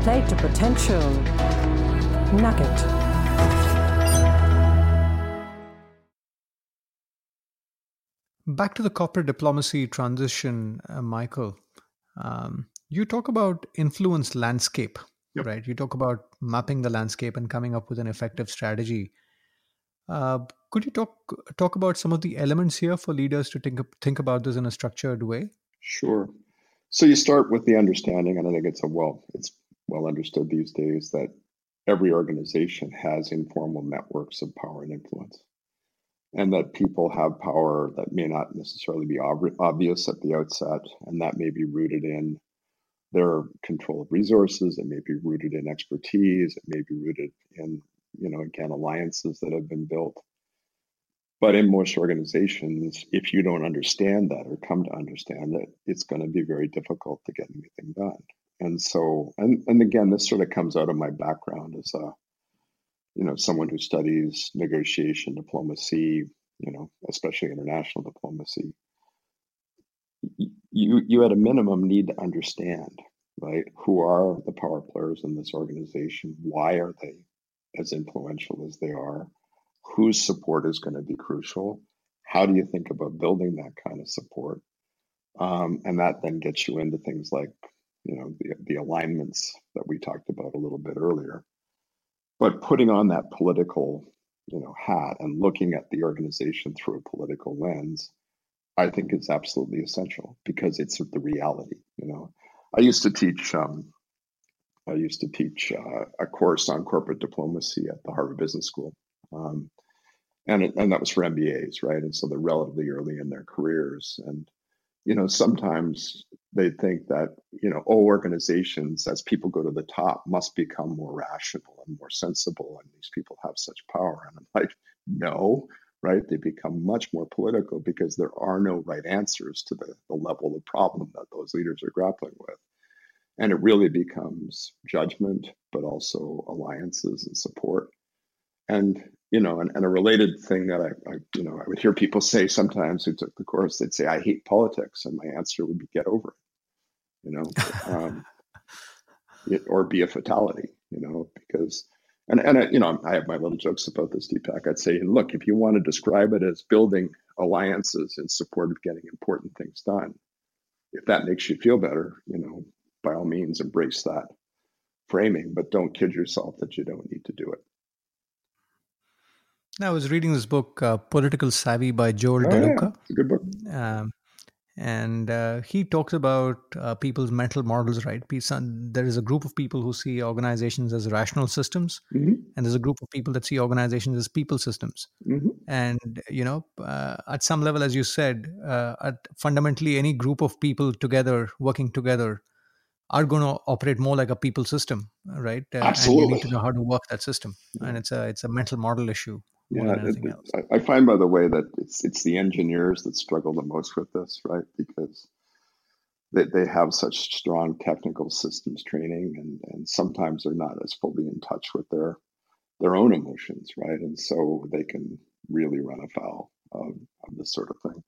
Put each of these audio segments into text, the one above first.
Play to potential. Nugget. Back to the corporate diplomacy transition, Michael. You talk about influence landscape, Yep. right? You talk about mapping the landscape and coming up with an effective strategy. Could you talk about some of the elements here for leaders to think about this in a structured way? Sure. So you start with the understanding, and I think it's well understood these days that every organization has informal networks of power and influence, and that people have power that may not necessarily be obvious at the outset, and that may be rooted in their control of resources, it may be rooted in expertise, it may be rooted in, again, alliances that have been built. But in most organizations, if you don't understand that or come to understand it, it's going to be very difficult to get anything done. And so, and again, this sort of comes out of my background as someone who studies negotiation, diplomacy, especially international diplomacy. You at a minimum need to understand, right? Who are the power players in this organization? Why are they as influential as they are? Whose support is going to be crucial? How do you think about building that kind of support? And that then gets you into things like, the alignments that we talked about a little bit earlier. But putting on that political, hat and looking at the organization through a political lens, I think is absolutely essential because it's the reality. I used to teach a course on corporate diplomacy at the Harvard Business School, and that was for MBAs, right? And so they're relatively early in their careers, and sometimes they think that organizations, as people go to the top, must become more rational and more sensible, and these people have such power. And I'm like, no. Right? They become much more political because there are no right answers to the level of problem that those leaders are grappling with. And it really becomes judgment, but also alliances and support. And, and a related thing that I would hear people say sometimes who took the course, they'd say, I hate politics. And my answer would be, get over it, or be a fatality, because And I have my little jokes about this, Deepak. I'd say, look, if you want to describe it as building alliances in support of getting important things done, if that makes you feel better, by all means, embrace that framing, but don't kid yourself that you don't need to do it. I was reading this book, Political Savvy by Joel Oh, DeLuca. yeah. It's a good book. And he talks about people's mental models, right? There is a group of people who see organizations as rational systems, Mm-hmm. and there's a group of people that see organizations as people systems. Mm-hmm. And, at some level, as you said, fundamentally, any group of people together, working together, are going to operate more like a people system, right? Absolutely. And you need to know how to work that system. Yeah. And it's a mental model issue. More than anything else. I find, by the way, that it's the engineers that struggle the most with this, right? Because they have such strong technical systems training, and sometimes they're not as fully in touch with their own emotions, right? And so they can really run afoul of this sort of thing.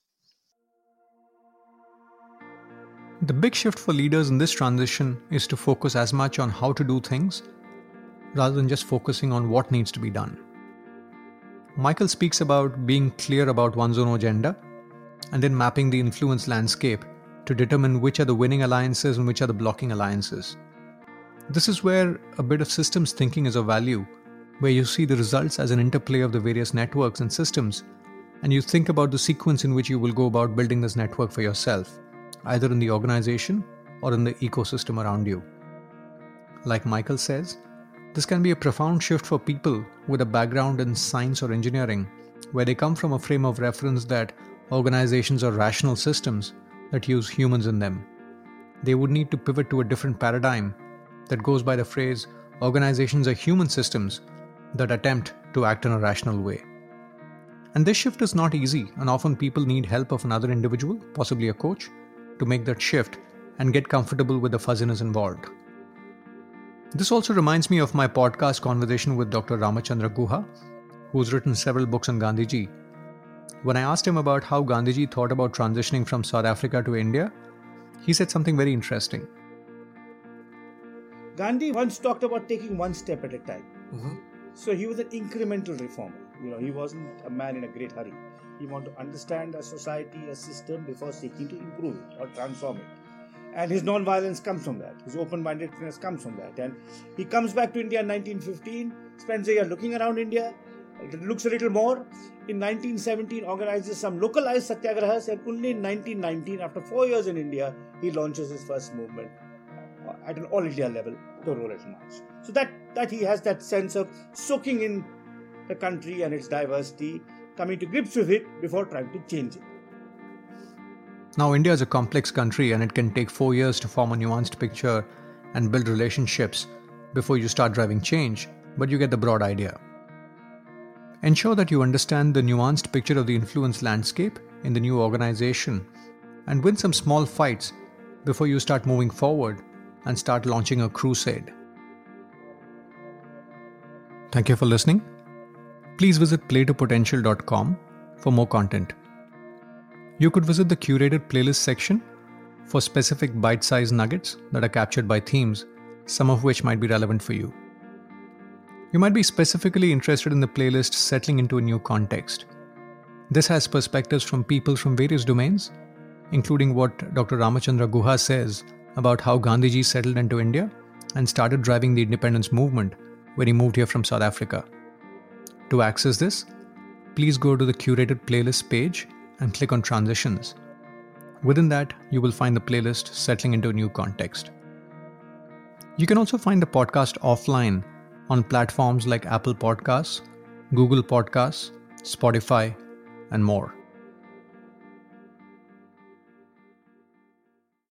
The big shift for leaders in this transition is to focus as much on how to do things rather than just focusing on what needs to be done. Michael speaks about being clear about one's own agenda and then mapping the influence landscape to determine which are the winning alliances and which are the blocking alliances. This is where a bit of systems thinking is of value, where you see the results as an interplay of the various networks and systems, and you think about the sequence in which you will go about building this network for yourself, either in the organization or in the ecosystem around you. Like Michael says, this can be a profound shift for people with a background in science or engineering, where they come from a frame of reference that organizations are rational systems that use humans in them. They would need to pivot to a different paradigm that goes by the phrase, organizations are human systems that attempt to act in a rational way. And this shift is not easy, and often people need help of another individual, possibly a coach, to make that shift and get comfortable with the fuzziness involved. This also reminds me of my podcast conversation with Dr. Ramachandra Guha, who's written several books on Gandhiji. When I asked him about how Gandhiji thought about transitioning from South Africa to India, he said something very interesting. Gandhi once talked about taking one step at a time. So he was an incremental reformer. He wasn't a man in a great hurry. He wanted to understand a society, a system before seeking to improve it or transform it. And his non-violence comes from that. His open-mindedness comes from that. And he comes back to India in 1915, spends a year looking around India, looks a little more. In 1917, organizes some localized satyagrahas, and only in 1919, after 4 years in India, he launches his first movement at an all-India level, the Rollers March. So that he has that sense of soaking in the country and its diversity, coming to grips with it before trying to change it. Now, India is a complex country and it can take 4 years to form a nuanced picture and build relationships before you start driving change, but you get the broad idea. Ensure that you understand the nuanced picture of the influence landscape in the new organization and win some small fights before you start moving forward and start launching a crusade. Thank you for listening. Please visit playtopotential.com for more content. You could visit the curated playlist section for specific bite-sized nuggets that are captured by themes, some of which might be relevant for you. You might be specifically interested in the playlist Settling into a New Context. This has perspectives from people from various domains, including what Dr. Ramachandra Guha says about how Gandhiji settled into India and started driving the independence movement when he moved here from South Africa. To access this, please go to the curated playlist page and click on Transitions. Within that, you will find the playlist Settling into a New Context. You can also find the podcast offline on platforms like Apple Podcasts, Google Podcasts, Spotify, and more.